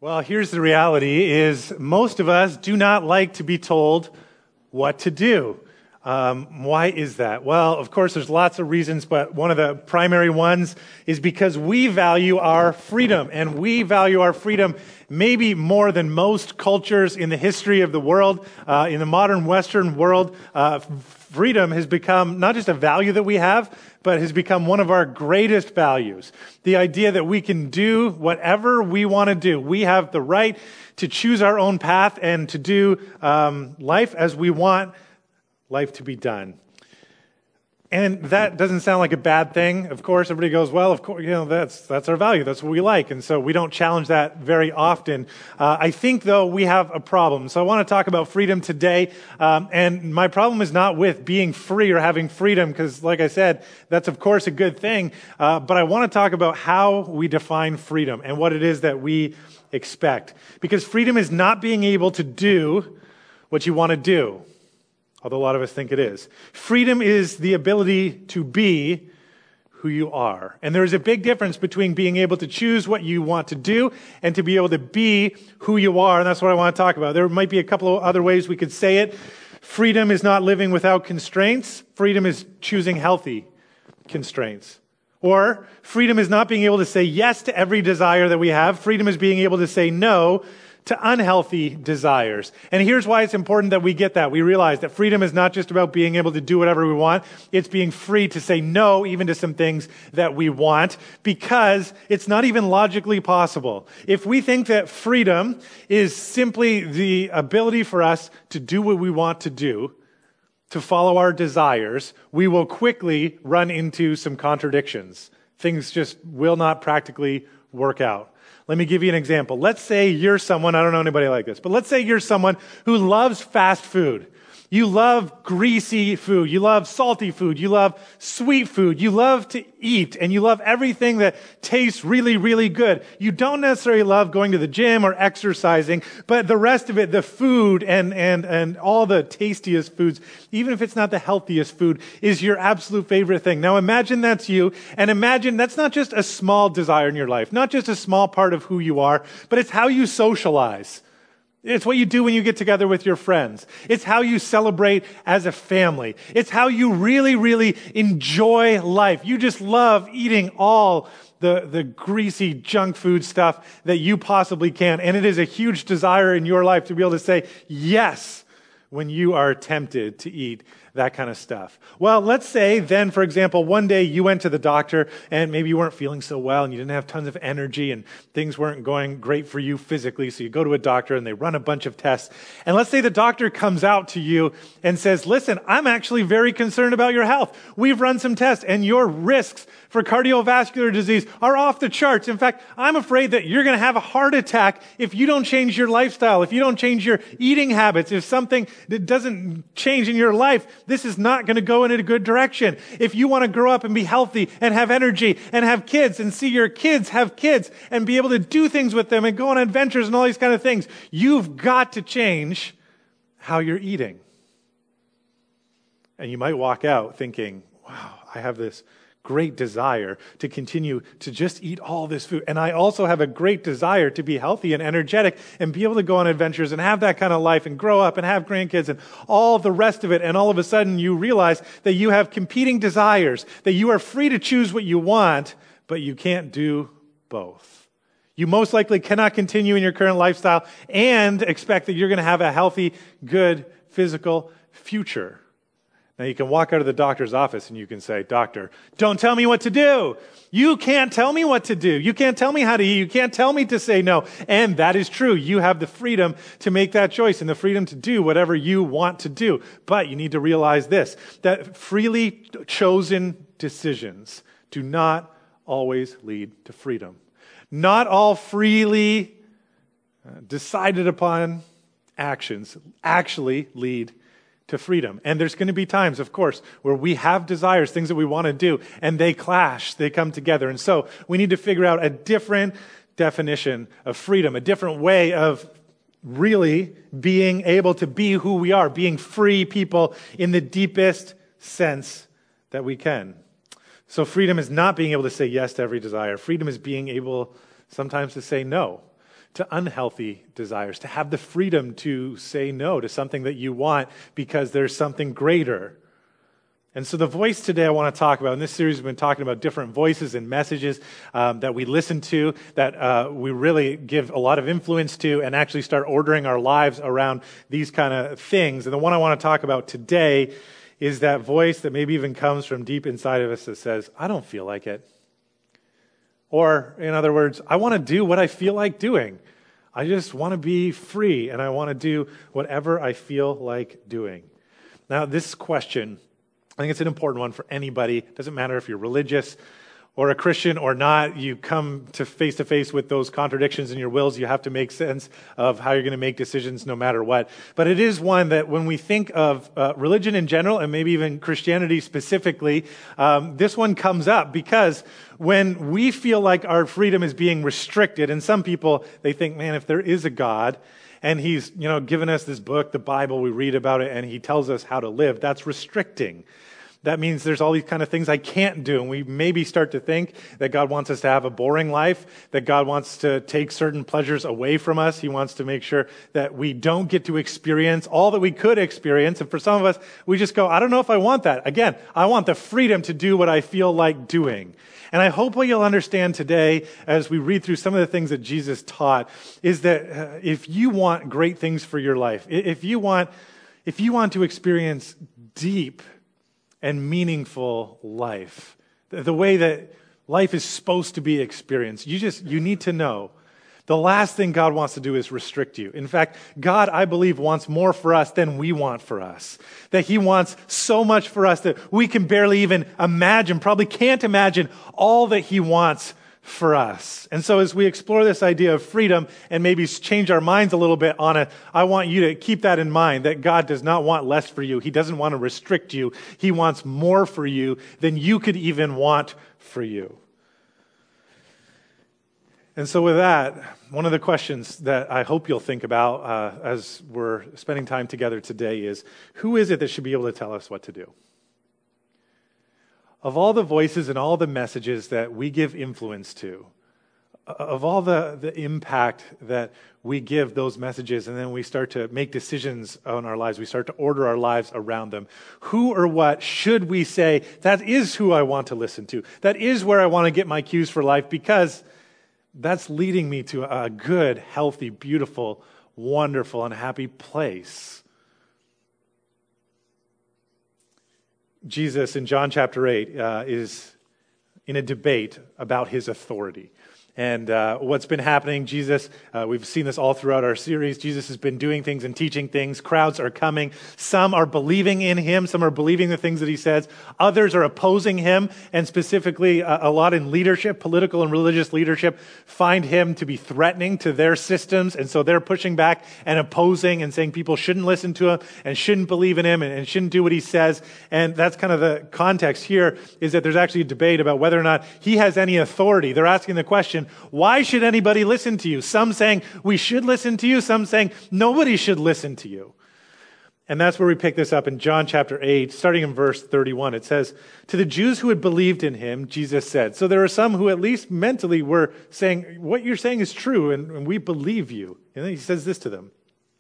Well, here's the reality is most of us do not like to be told what to do. Why is that? Well, of course, there's lots of reasons, but one of the primary ones is because we value our freedom, and we value our freedom maybe more than most cultures in the history of the world. In the modern Western world, freedom has become not just a value that we have, but has become one of our greatest values. The idea that we can do whatever we want to do. We have the right to choose our own path and to do life as we want life to be done. And that doesn't sound like a bad thing. Of course, everybody goes, well, of course, that's our value. That's what we like. And so we don't challenge that very often. I think, though, we have a problem. So I want to talk about freedom today. And my problem is not with being free or having freedom, because, like I said, that's, of course, a good thing. But I want to talk about how we define freedom and what it is that we expect. Because freedom is not being able to do what you want to do, although a lot of us think it is. Freedom is the ability to be who you are. And there is a big difference between being able to choose what you want to do and to be able to be who you are. And that's what I want to talk about. There might be a couple of other ways we could say it. Freedom is not living without constraints. Freedom is choosing healthy constraints. Or freedom is not being able to say yes to every desire that we have. Freedom is being able to say no to unhealthy desires. And here's why it's important that we get that. We realize that freedom is not just about being able to do whatever we want. It's being free to say no even to some things that we want, because it's not even logically possible. If we think that freedom is simply the ability for us to do what we want to do, to follow our desires, we will quickly run into some contradictions. Things just will not practically work out. Let me give you an example. Let's say you're someone, I don't know anybody like this, but let's say you're someone who loves fast food. You love greasy food. You love salty food. You love sweet food. You love to eat, and you love everything that tastes really, really good. You don't necessarily love going to the gym or exercising, but the rest of it, the food and all the tastiest foods, even if it's not the healthiest food, is your absolute favorite thing. Now imagine that's you, and imagine that's not just a small desire in your life, not just a small part of who you are, but it's how you socialize. It's what you do when you get together with your friends. It's how you celebrate as a family. It's how you really, really enjoy life. You just love eating all the greasy junk food stuff that you possibly can. And it is a huge desire in your life to be able to say yes when you are tempted to eat that kind of stuff. Well, let's say then, for example, one day you went to the doctor and maybe you weren't feeling so well and you didn't have tons of energy and things weren't going great for you physically. So you go to a doctor and they run a bunch of tests. And let's say the doctor comes out to you and says, listen, I'm actually very concerned about your health. We've run some tests and your risks for cardiovascular disease are off the charts. In fact, I'm afraid that you're going to have a heart attack if you don't change your lifestyle, if you don't change your eating habits, if something that doesn't change in your life, this is not going to go in a good direction. If you want to grow up and be healthy and have energy and have kids and see your kids have kids and be able to do things with them and go on adventures and all these kind of things, you've got to change how you're eating. And you might walk out thinking, wow, I have this great desire to continue to just eat all this food. And I also have a great desire to be healthy and energetic and be able to go on adventures and have that kind of life and grow up and have grandkids and all the rest of it. And all of a sudden you realize that you have competing desires, that you are free to choose what you want, but you can't do both. You most likely cannot continue in your current lifestyle and expect that you're going to have a healthy, good, physical future. Now, you can walk out of the doctor's office and you can say, doctor, don't tell me what to do. You can't tell me what to do. You can't tell me how to eat. You can't tell me to say no. And that is true. You have the freedom to make that choice and the freedom to do whatever you want to do. But you need to realize this, that freely chosen decisions do not always lead to freedom. Not all freely decided upon actions actually lead to freedom. And there's going to be times, of course, where we have desires, things that we want to do, and they clash, they come together. And so we need to figure out a different definition of freedom, a different way of really being able to be who we are, being free people in the deepest sense that we can. So freedom is not being able to say yes to every desire. Freedom is being able sometimes to say no. to unhealthy desires, to have the freedom to say no to something that you want because there's something greater. And so the voice today I want to talk about, in this series we've been talking about different voices and messages that we listen to, that we really give a lot of influence to, and actually start ordering our lives around these kind of things. And the one I want to talk about today is that voice that maybe even comes from deep inside of us that says, I don't feel like it. Or, in other words, I want to do what I feel like doing. I just want to be free, and I want to do whatever I feel like doing. Now, this question, I think it's an important one for anybody. It doesn't matter if you're religious or a Christian or not. You come to face with those contradictions in your wills. You have to make sense of how you're going to make decisions no matter what. But it is one that when we think of religion in general, and maybe even Christianity specifically, this one comes up because when we feel like our freedom is being restricted, and some people, they think, man, if there is a God, and he's, given us this book, the Bible, we read about it, and he tells us how to live, that's restricting. That means there's all these kind of things I can't do. And we maybe start to think that God wants us to have a boring life, that God wants to take certain pleasures away from us. He wants to make sure that we don't get to experience all that we could experience. And for some of us, we just go, I don't know if I want that. Again, I want the freedom to do what I feel like doing. And I hope what you'll understand today as we read through some of the things that Jesus taught is that if you want great things for your life, if you want to experience deep and meaningful life, the way that life is supposed to be experienced, you need to know the last thing God wants to do is restrict you. In fact, God, I believe, wants more for us than we want for us. That he wants so much for us that we can barely even imagine, probably can't imagine all that he wants for us. And so as we explore this idea of freedom and maybe change our minds a little bit on it, I want you to keep that in mind, that God does not want less for you. He doesn't want to restrict you. He wants more for you than you could even want for you. And so with that, one of the questions that I hope you'll think about as we're spending time together today is, who is it that should be able to tell us what to do? Of all the voices and all the messages that we give influence to, of all the impact that we give those messages, and then we start to make decisions on our lives, we start to order our lives around them, who or what should we say, that is who I want to listen to, that is where I want to get my cues for life, because that's leading me to a good, healthy, beautiful, wonderful, and happy place. Jesus in John chapter 8 is in a debate about his authority. And what's been happening, Jesus, we've seen this all throughout our series. Jesus has been doing things and teaching things. Crowds are coming. Some are believing in him. Some are believing the things that he says. Others are opposing him. And specifically, a lot in leadership, political and religious leadership, find him to be threatening to their systems. And so they're pushing back and opposing and saying people shouldn't listen to him and shouldn't believe in him and shouldn't do what he says. And that's kind of the context here, is that there's actually a debate about whether or not he has any authority. They're asking the question, why should anybody listen to you? Some saying we should listen to you, some saying nobody should listen to you. And that's where we pick this up in John chapter 8, starting in verse 31. It says, to the Jews who had believed in him, Jesus said. So there are some who at least mentally were saying, what you're saying is true, and we believe you. And then he says this to them.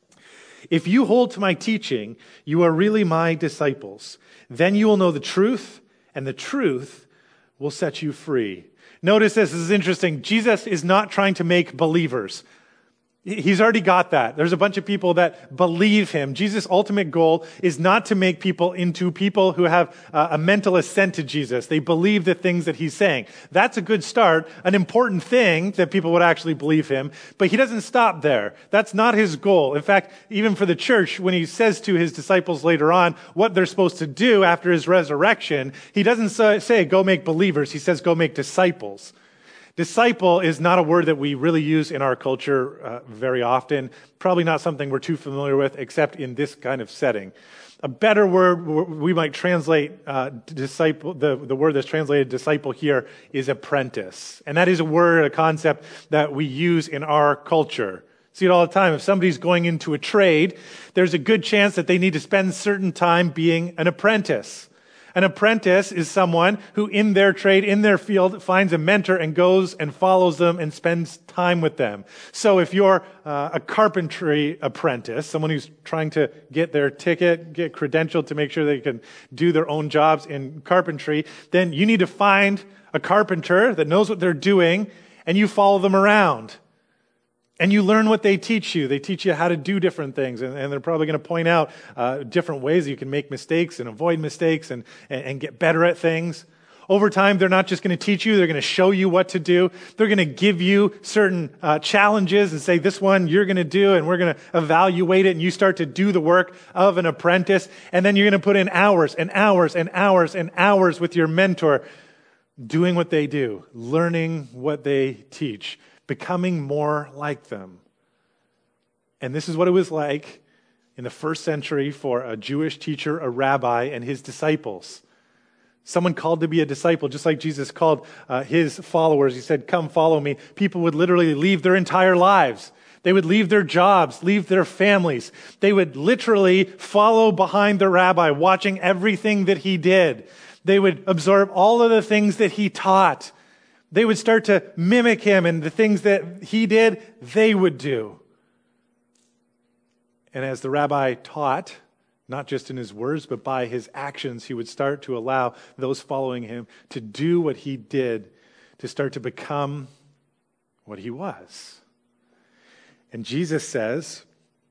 If you hold to my teaching, you are really my disciples. Then you will know the truth, and the truth will set you free. Notice this is interesting. Jesus is not trying to make believers. He's already got that. There's a bunch of people that believe him. Jesus' ultimate goal is not to make people into people who have a mental assent to Jesus. They believe the things that he's saying. That's a good start, an important thing that people would actually believe him. But he doesn't stop there. That's not his goal. In fact, even for the church, when he says to his disciples later on what they're supposed to do after his resurrection, he doesn't say, go make believers. He says, go make disciples. Disciple is not a word that we really use in our culture very often. Probably not something we're too familiar with, except in this kind of setting. A better word we might translate disciple. The word that's translated disciple here is apprentice, and that is a word, a concept that we use in our culture. See it all the time. If somebody's going into a trade, there's a good chance that they need to spend certain time being an apprentice. An apprentice is someone who in their trade, in their field, finds a mentor and goes and follows them and spends time with them. So if you're a carpentry apprentice, someone who's trying to get their ticket, get credentialed to make sure they can do their own jobs in carpentry, then you need to find a carpenter that knows what they're doing, and you follow them around. And you learn what they teach you. They teach you how to do different things. And they're probably going to point out different ways you can make mistakes and avoid mistakes and get better at things. Over time, they're not just going to teach you. They're going to show you what to do. They're going to give you certain challenges and say, this one you're going to do, and we're going to evaluate it. And you start to do the work of an apprentice. And then you're going to put in hours and hours and hours and hours with your mentor doing what they do, learning what they teach, becoming more like them. And this is what it was like in the first century for a Jewish teacher, a rabbi, and his disciples. Someone called to be a disciple, just like Jesus called his followers. He said, come follow me. People would literally leave their entire lives. They would leave their jobs, leave their families. They would literally follow behind the rabbi, watching everything that he did. They would absorb all of the things that he taught. They would start to mimic him, and the things that he did, they would do. And as the rabbi taught, not just in his words, but by his actions, he would start to allow those following him to do what he did, to start to become what he was. And Jesus says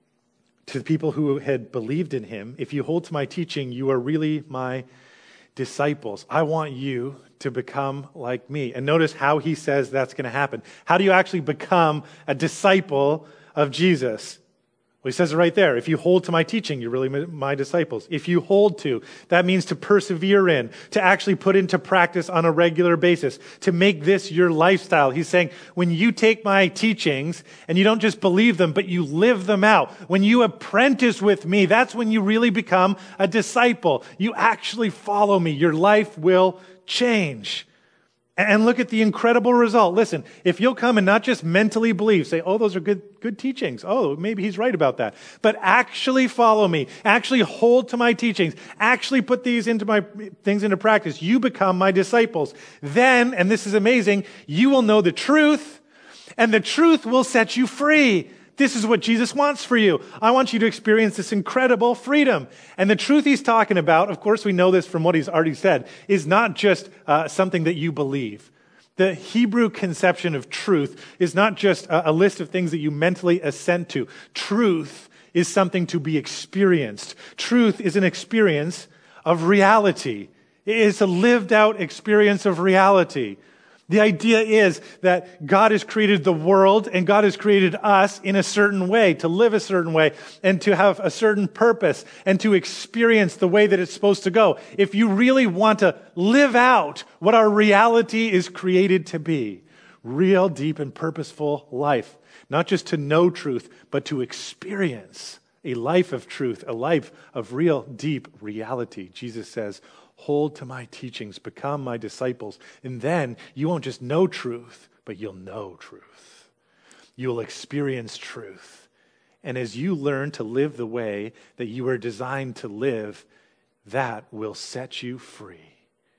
to the people who had believed in him, if you hold to my teaching, you are really my disciples. I want you to become like me. And notice how he says that's going to happen. How do you actually become a disciple of Jesus? Well, he says it right there. If you hold to my teaching, you're really my disciples. If you hold to, that means to persevere in, to actually put into practice on a regular basis, to make this your lifestyle. He's saying, when you take my teachings and you don't just believe them, but you live them out, when you apprentice with me, that's when you really become a disciple. You actually follow me. Your life will change. And look at the incredible result. Listen, if you'll come and not just mentally believe, say, oh, those are good teachings. Oh, maybe he's right about that. But actually follow me. Actually hold to my teachings. Actually put these things into practice. You become my disciples. Then, and this is amazing, you will know the truth, and the truth will set you free. This is what Jesus wants for you. I want you to experience this incredible freedom. And the truth he's talking about, of course we know this from what he's already said, is not just something that you believe. The Hebrew conception of truth is not just a list of things that you mentally assent to. Truth is something to be experienced. Truth is an experience of reality. It is a lived out experience of reality. The idea is that God has created the world and God has created us in a certain way, to live a certain way and to have a certain purpose and to experience the way that it's supposed to go. If you really want to live out what our reality is created to be, real, deep, and purposeful life, not just to know truth, but to experience a life of truth, a life of real, deep reality. Jesus says, hold to my teachings, become my disciples, and then you won't just know truth, but you'll know truth. You'll experience truth. And as you learn to live the way that you were designed to live, that will set you free.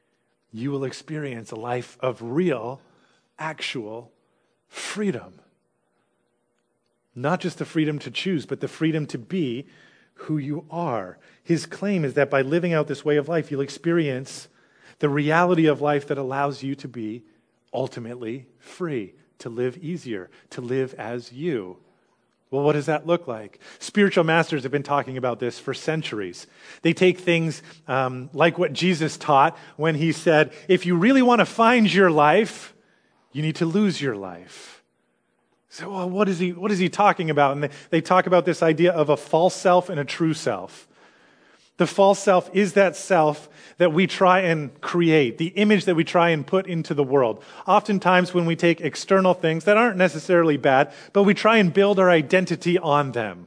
You will experience a life of real, actual freedom. Not just the freedom to choose, but the freedom to be who you are. His claim is that by living out this way of life, you'll experience the reality of life that allows you to be ultimately free, to live easier, to live as you. Well, what does that look like? Spiritual masters have been talking about this for centuries. They take things like what Jesus taught when he said, if you really want to find your life, you need to lose your life. So, well, what is he talking about? And they talk about this idea of a false self and a true self. The false self is that self that we try and create, the image that we try and put into the world. Oftentimes when we take external things that aren't necessarily bad, but we try and build our identity on them.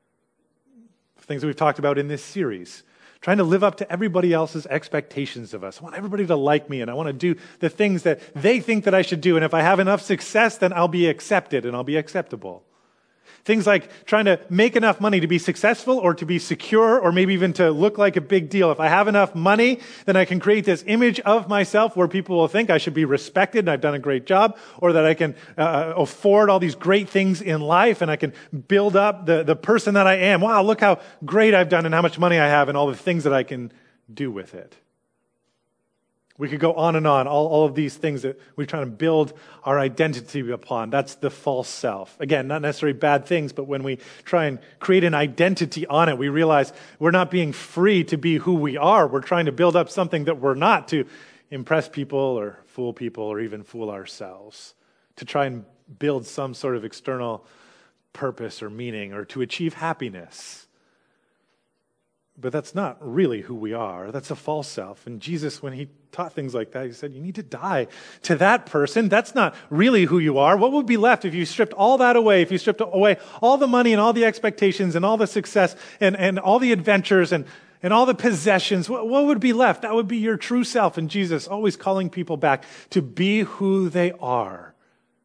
Things that we've talked about in this series. Trying to live up to everybody else's expectations of us. I want everybody to like me, and I want to do the things that they think that I should do. And if I have enough success, then I'll be accepted and I'll be acceptable. Things like trying to make enough money to be successful or to be secure or maybe even to look like a big deal. If I have enough money, then I can create this image of myself where people will think I should be respected and I've done a great job, or that I can afford all these great things in life and I can build up the person that I am. Wow, look how great I've done and how much money I have and all the things that I can do with it. We could go on and on, all of these things that we're trying to build our identity upon. That's the false self. Again, not necessarily bad things, but when we try and create an identity on it, we realize we're not being free to be who we are. We're trying to build up something that we're not to impress people or even fool ourselves, to try and build some sort of external purpose or meaning or to achieve happiness. But that's not really who we are. That's a false self. And Jesus, when he taught things like that, he said, you need to die to that person. That's not really who you are. What would be left if you stripped all that away, if you stripped away all the money and all the expectations and all the success and all the adventures and all the possessions? What would be left? That would be your true self. And Jesus always calling people back to be who they are,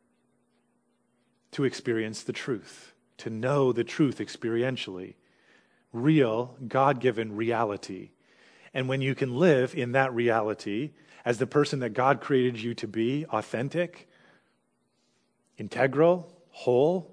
to experience the truth, to know the truth experientially. Real, God-given reality. And when you can live in that reality as the person that God created you to be, authentic, integral, whole,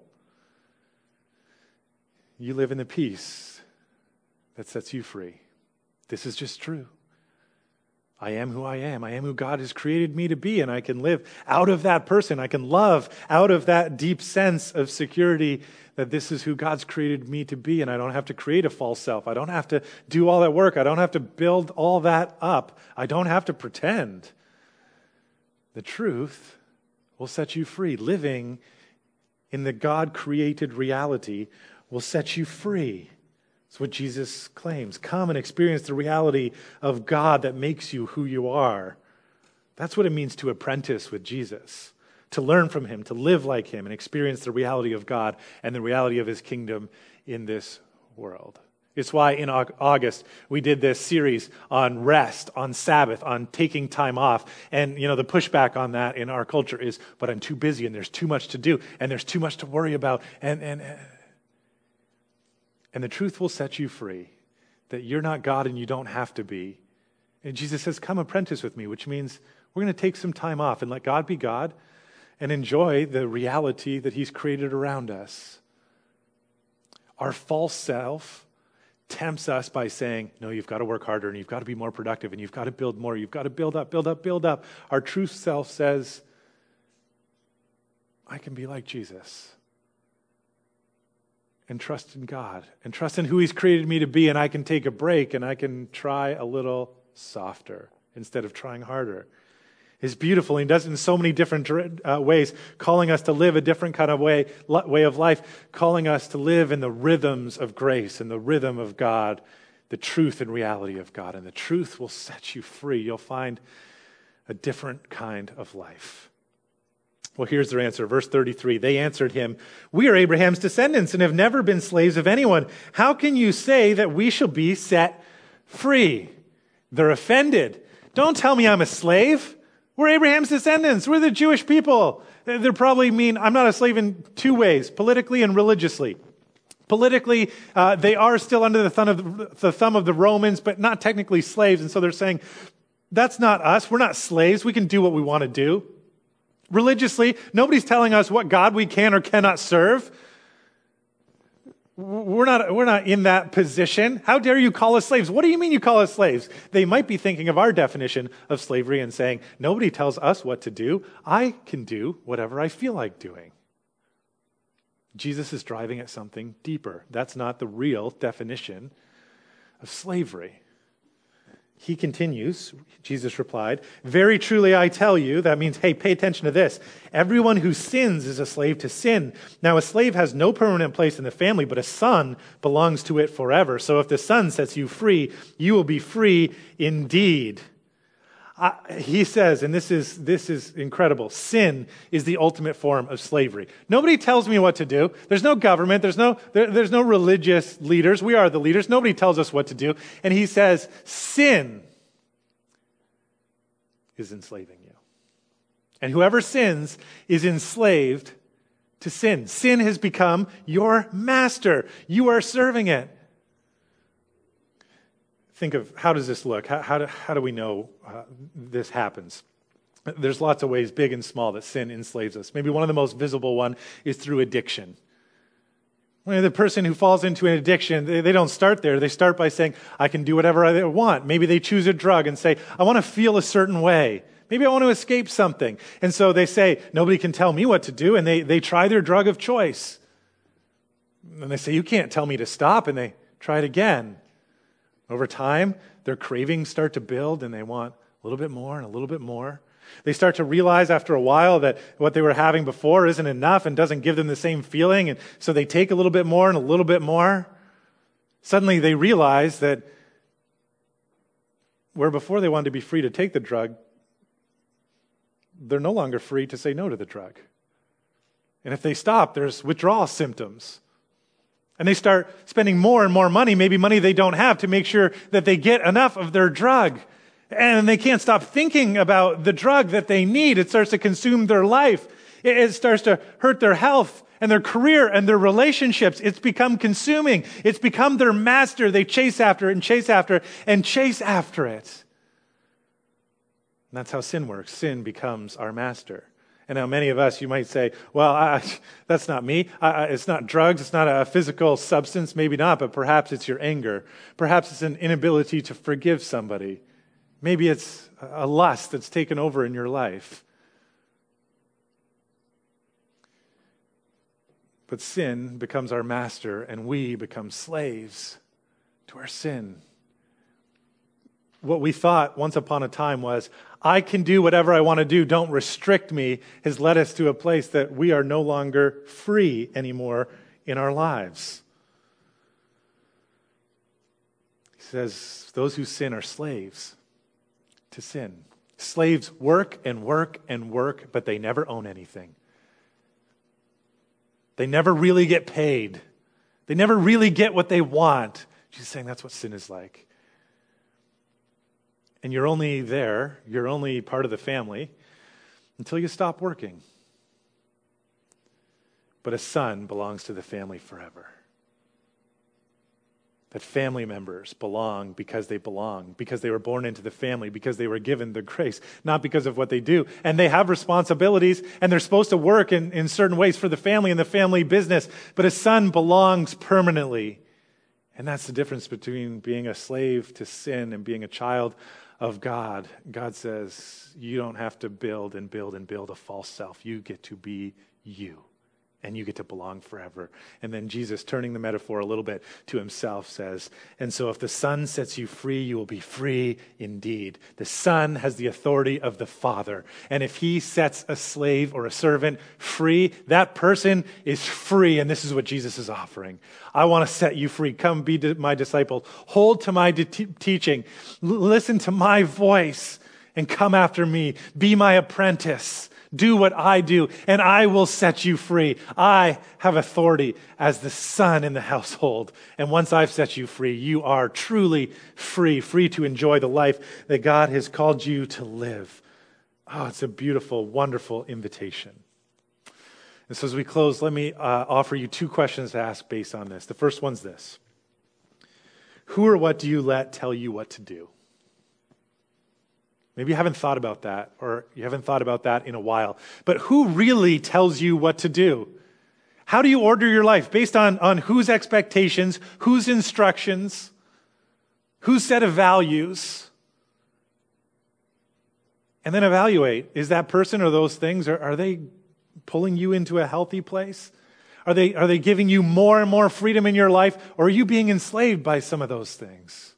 you live in the peace that sets you free. This is just true. I am who I am. I am who God has created me to be, and I can live out of that person. I can love out of that deep sense of security that this is who God's created me to be, and I don't have to create a false self. I don't have to do all that work. I don't have to build all that up. I don't have to pretend. The truth will set you free. Living in the God-created reality will set you free. That's what Jesus claims. Come and experience the reality of God that makes you who you are. That's what it means to apprentice with Jesus, to learn from him, to live like him, and experience the reality of God and the reality of his kingdom in this world. It's why in August we did this series on rest, on Sabbath, on taking time off. And, the pushback on that in our culture is, but I'm too busy and there's too much to do and there's too much to worry about. And the truth will set you free, that you're not God and you don't have to be. And Jesus says, come apprentice with me, which means we're going to take some time off and let God be God and enjoy the reality that he's created around us. Our false self tempts us by saying, no, you've got to work harder and you've got to be more productive and you've got to build more. You've got to build up, build up, build up. Our true self says, I can be like Jesus and trust in God and trust in who he's created me to be, and I can take a break and I can try a little softer instead of trying harder. It's beautiful. He does it in so many different ways, calling us to live a different kind of way of life, calling us to live in the rhythms of grace and the rhythm of God, the truth and reality of God. And the truth will set you free. You'll find a different kind of life. Well, here's their answer. Verse 33, they answered him, we are Abraham's descendants and have never been slaves of anyone. How can you say that we shall be set free? They're offended. Don't tell me I'm a slave. We're Abraham's descendants. We're the Jewish people. They're probably mean I'm not a slave in two ways, politically and religiously. Politically, they are still under the thumb of the Romans, but not technically slaves. And so they're saying, that's not us. We're not slaves. We can do what we want to do. Religiously, nobody's telling us what God we can or cannot serve. We're not in that position. How dare you call us slaves? What do you mean you call us slaves? They might be thinking of our definition of slavery and saying, nobody tells us what to do. I can do whatever I feel like doing. Jesus is driving at something deeper. That's not the real definition of slavery. He continues, Jesus replied, very truly I tell you, that means, hey, pay attention to this. Everyone who sins is a slave to sin. Now a slave has no permanent place in the family, but a son belongs to it forever. So if the son sets you free, you will be free indeed. He says, and this is incredible, sin is the ultimate form of slavery. Nobody tells me what to do. There's no government. There's no religious leaders. We are the leaders. Nobody tells us what to do. And he says, sin is enslaving you. And whoever sins is enslaved to sin. Sin has become your master. You are serving it. Think of, how does this look? How do we know this happens? There's lots of ways, big and small, that sin enslaves us. Maybe one of the most visible one is through addiction. When the person who falls into an addiction, they don't start there. They start by saying, I can do whatever I want. Maybe they choose a drug and say, I want to feel a certain way. Maybe I want to escape something. And so they say, nobody can tell me what to do. And they try their drug of choice. And they say, you can't tell me to stop. And they try it again. Over time, their cravings start to build and they want a little bit more and a little bit more. They start to realize after a while that what they were having before isn't enough and doesn't give them the same feeling. And so they take a little bit more and a little bit more. Suddenly they realize that where before they wanted to be free to take the drug, they're no longer free to say no to the drug. And if they stop, there's withdrawal symptoms. And they start spending more and more money, maybe money they don't have, to make sure that they get enough of their drug. And they can't stop thinking about the drug that they need. It starts to consume their life. It starts to hurt their health and their career and their relationships. It's become consuming. It's become their master. They chase after it and chase after it and chase after it. And that's how sin works. Sin becomes our master. And now many of us, you might say, well, that's not me. It's not drugs. It's not a physical substance. Maybe not, but perhaps it's your anger. Perhaps it's an inability to forgive somebody. Maybe it's a lust that's taken over in your life. But sin becomes our master, and we become slaves to our sin. What we thought once upon a time was, I can do whatever I want to do, don't restrict me, has led us to a place that we are no longer free anymore in our lives. He says, those who sin are slaves to sin. Slaves work and work and work, but they never own anything. They never really get paid. They never really get what they want. Jesus is saying that's what sin is like. And you're only there, you're only part of the family until you stop working. But a son belongs to the family forever. That family members belong because they were born into the family, because they were given the grace, not because of what they do. And they have responsibilities, and they're supposed to work in certain ways for the family and the family business. But a son belongs permanently. And that's the difference between being a slave to sin and being a child of God. God says, you don't have to build and build and build a false self. You get to be you. And you get to belong forever. And then Jesus, turning the metaphor a little bit to himself, says, and so if the Son sets you free, you will be free indeed. The Son has the authority of the Father. And if he sets a slave or a servant free, that person is free. And this is what Jesus is offering. I want to set you free. Come be my disciple. Hold to my teaching. Listen to my voice and come after me. Be my apprentice. Do what I do, and I will set you free. I have authority as the son in the household. And once I've set you free, you are truly free, free to enjoy the life that God has called you to live. Oh, it's a beautiful, wonderful invitation. And so as we close, let me offer you two questions to ask based on this. The first one's this. Who or what do you let tell you what to do? Maybe you haven't thought about that, or you haven't thought about that in a while. But who really tells you what to do? How do you order your life? Based on whose expectations, whose instructions, whose set of values? And then evaluate, is that person or those things, are they pulling you into a healthy place? Are they giving you more and more freedom in your life, or are you being enslaved by some of those things?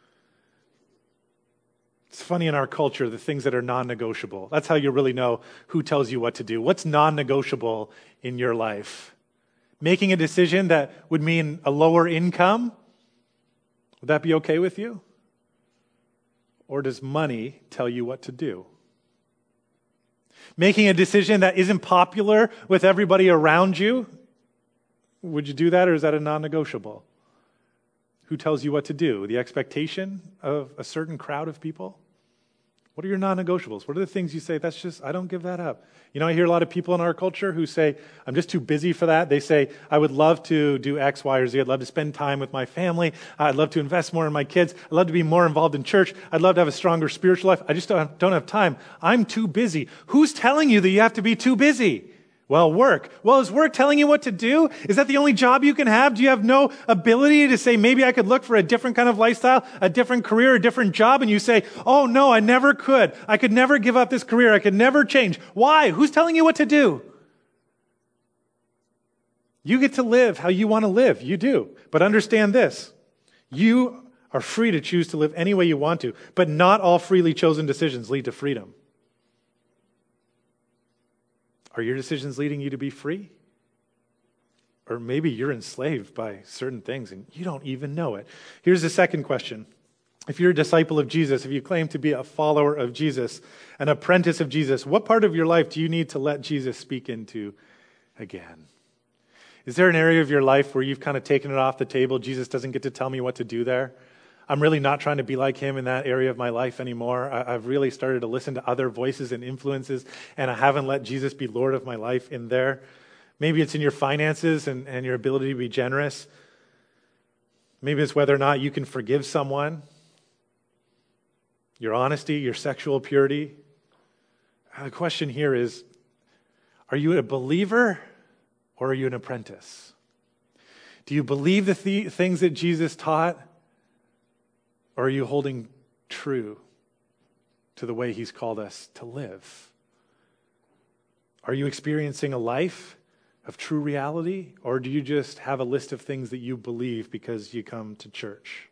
It's funny in our culture, the things that are non-negotiable. That's how you really know who tells you what to do. What's non-negotiable in your life? Making a decision that would mean a lower income? Would that be okay with you? Or does money tell you what to do? Making a decision that isn't popular with everybody around you? Would you do that, or is that a non-negotiable? Who tells you what to do? The expectation of a certain crowd of people? What are your non-negotiables? What are the things you say, I don't give that up? I hear a lot of people in our culture who say, I'm just too busy for that. They say, I would love to do X, Y, or Z. I'd love to spend time with my family. I'd love to invest more in my kids. I'd love to be more involved in church. I'd love to have a stronger spiritual life. I just don't have time. I'm too busy. Who's telling you that you have to be too busy? Well, work. Well, is work telling you what to do? Is that the only job you can have? Do you have no ability to say, maybe I could look for a different kind of lifestyle, a different career, a different job? And you say, oh no, I never could. I could never give up this career. I could never change. Why? Who's telling you what to do? You get to live how you want to live. You do. But understand this. You are free to choose to live any way you want to, but not all freely chosen decisions lead to freedom. Are your decisions leading you to be free? Or maybe you're enslaved by certain things and you don't even know it. Here's the second question. If you're a disciple of Jesus, if you claim to be a follower of Jesus, an apprentice of Jesus, what part of your life do you need to let Jesus speak into again? Is there an area of your life where you've kind of taken it off the table? Jesus doesn't get to tell me what to do there. I'm really not trying to be like him in that area of my life anymore. I've really started to listen to other voices and influences, and I haven't let Jesus be Lord of my life in there. Maybe it's in your finances and your ability to be generous. Maybe it's whether or not you can forgive someone, your honesty, your sexual purity. The question here is, are you a believer or are you an apprentice? Do you believe the things that Jesus taught? Or are you holding true to the way he's called us to live? Are you experiencing a life of true reality? Or do you just have a list of things that you believe because you come to church?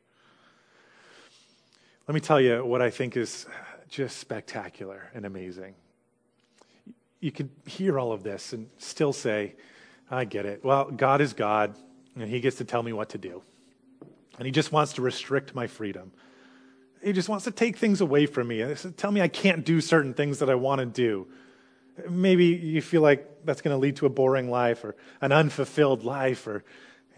Let me tell you what I think is just spectacular and amazing. You could hear all of this and still say, I get it. Well, God is God, and he gets to tell me what to do. And he just wants to restrict my freedom. He just wants to take things away from me. Tell me I can't do certain things that I want to do. Maybe you feel like that's going to lead to a boring life or an unfulfilled life or,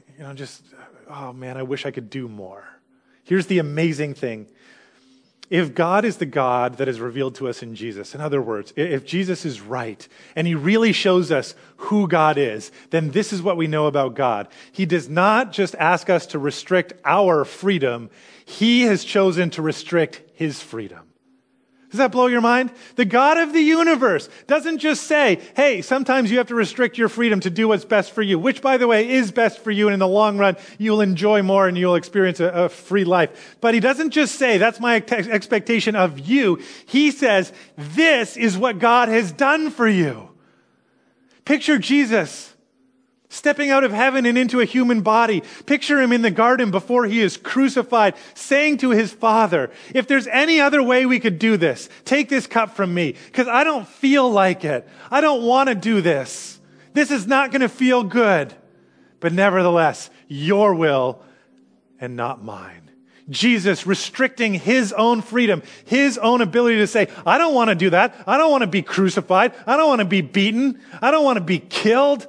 oh man, I wish I could do more. Here's the amazing thing. If God is the God that is revealed to us in Jesus, in other words, if Jesus is right and he really shows us who God is, then this is what we know about God. He does not just ask us to restrict our freedom. He has chosen to restrict his freedom. Does that blow your mind? The God of the universe doesn't just say, hey, sometimes you have to restrict your freedom to do what's best for you, which, by the way, is best for you, and in the long run, you'll enjoy more and you'll experience a free life. But he doesn't just say, that's my expectation of you. He says, this is what God has done for you. Picture Jesus stepping out of heaven and into a human body. Picture him in the garden before he is crucified, saying to his Father, if there's any other way we could do this, take this cup from me, because I don't feel like it. I don't want to do this. This is not going to feel good. But nevertheless, your will and not mine. Jesus restricting his own freedom, his own ability to say, I don't want to do that. I don't want to be crucified. I don't want to be beaten. I don't want to be killed.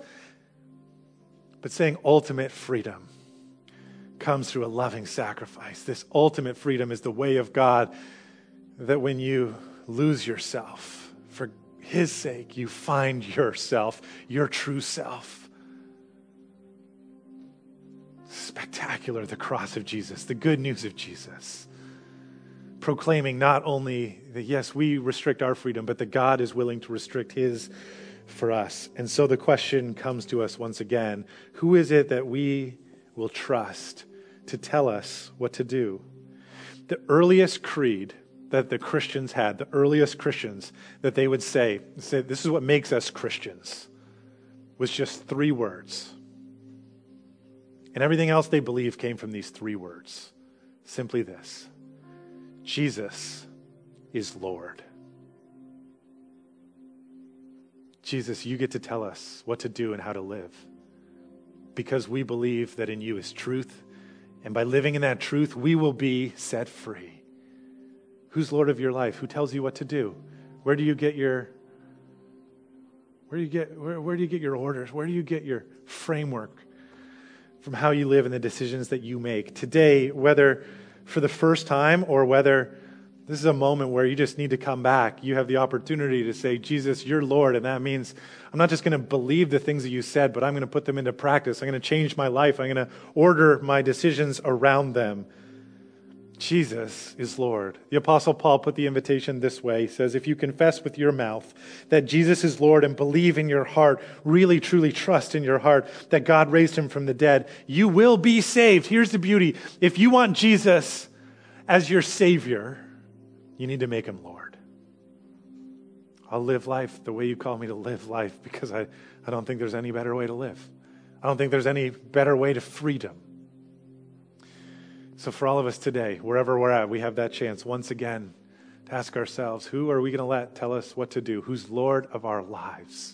But saying ultimate freedom comes through a loving sacrifice. This ultimate freedom is the way of God, that when you lose yourself for his sake, you find yourself, your true self. Spectacular, the cross of Jesus, the good news of Jesus. Proclaiming not only that, yes, we restrict our freedom, but that God is willing to restrict his for us. And so the question comes to us once again, who is it that we will trust to tell us what to do? The earliest creed that the Christians had, the earliest Christians that they would say, this is what makes us Christians, was just 3 words. And everything else they believed came from these 3 words. Simply this: Jesus is Lord. Jesus, you get to tell us what to do and how to live, because we believe that in you is truth, and by living in that truth, we will be set free. Who's Lord of your life? Who tells you what to do? Where do you get your orders? Where do you get your framework from how you live and the decisions that you make? Today, whether for the first time or whether This is a moment where you just need to come back. You have the opportunity to say, Jesus, you're Lord, and that means I'm not just going to believe the things that you said, but I'm going to put them into practice. I'm going to change my life. I'm going to order my decisions around them. Jesus is Lord. The Apostle Paul put the invitation this way. He says, if you confess with your mouth that Jesus is Lord and believe in your heart, really truly trust in your heart that God raised him from the dead, you will be saved. Here's the beauty. If you want Jesus as your Savior, you need to make him Lord. I'll live life the way you call me to live life because I don't think there's any better way to live. I don't think there's any better way to freedom. So for all of us today, wherever we're at, we have that chance once again to ask ourselves, who are we going to let tell us what to do? Who's Lord of our lives?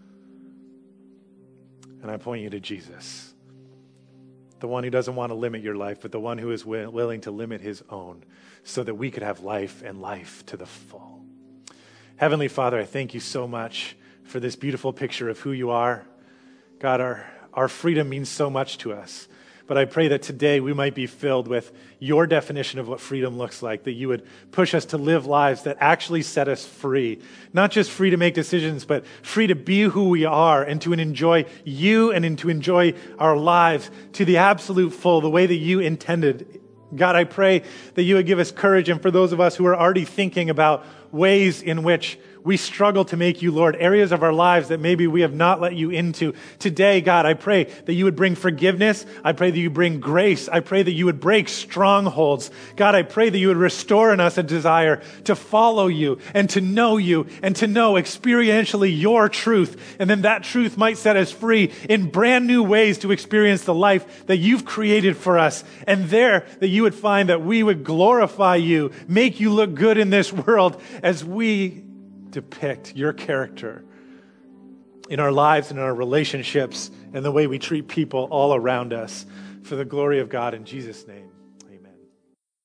And I point you to Jesus, the one who doesn't want to limit your life, but the one who is willing to limit his own so that we could have life and life to the full. Heavenly Father, I thank you so much for this beautiful picture of who you are. God, our freedom means so much to us. But I pray that today we might be filled with your definition of what freedom looks like, that you would push us to live lives that actually set us free. Not just free to make decisions, but free to be who we are and to enjoy you and to enjoy our lives to the absolute full, the way that you intended. God, I pray that you would give us courage, and for those of us who are already thinking about ways in which we struggle to make you Lord, areas of our lives that maybe we have not let you into. Today, God, I pray that you would bring forgiveness. I pray that you bring grace. I pray that you would break strongholds. God, I pray that you would restore in us a desire to follow you and to know experientially your truth. And then that truth might set us free in brand new ways to experience the life that you've created for us. And there, that you would find that we would glorify you, make you look good in this world as we depict your character in our lives and in our relationships and the way we treat people all around us for the glory of God in Jesus' name.